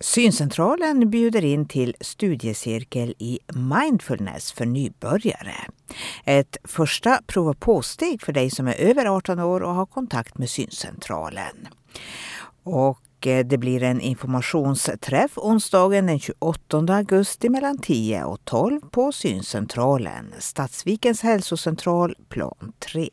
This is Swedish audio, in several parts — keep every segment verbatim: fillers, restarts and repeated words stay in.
Syncentralen bjuder in till studiecirkel i mindfulness för nybörjare. Ett första prov och påsteg för dig som är över arton år och har kontakt med Syncentralen. Och det blir en informationsträff onsdagen den tjugoåttonde augusti mellan tio och tolv på Syncentralen, Stadsvikens hälsocentral, plan tre.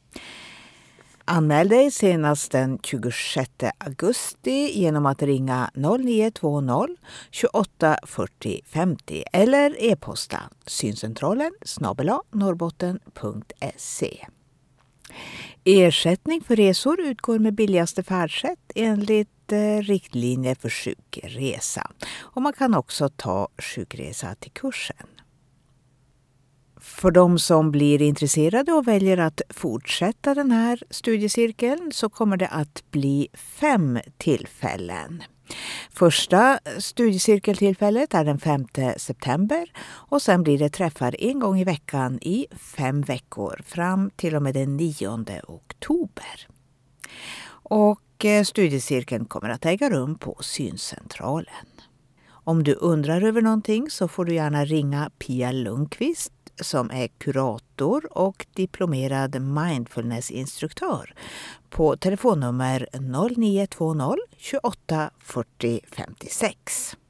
Anmäl dig senast den tjugosjätte augusti genom att ringa noll nio två noll tjugoåtta fyrtio femtio eller e-posta syncentralen snabel-a norrbotten punkt se. Ersättning för resor utgår med billigaste färdsätt enligt eh, riktlinjer för sjukresa. Och man kan också ta sjukresa till kursen. För de som blir intresserade och väljer att fortsätta den här studiecirkeln så kommer det att bli fem tillfällen. Första studiecirkeltillfället är den femte september och sen blir det träffar en gång i veckan i fem veckor fram till och med den nionde oktober. Och studiecirkeln kommer att äga rum på Syncentralen. Om du undrar över någonting så får du gärna ringa Pia Lundqvist som är kurator och diplomerad mindfulnessinstruktör på telefonnummer noll nio två noll tjugoåtta fyrtio femtiosex.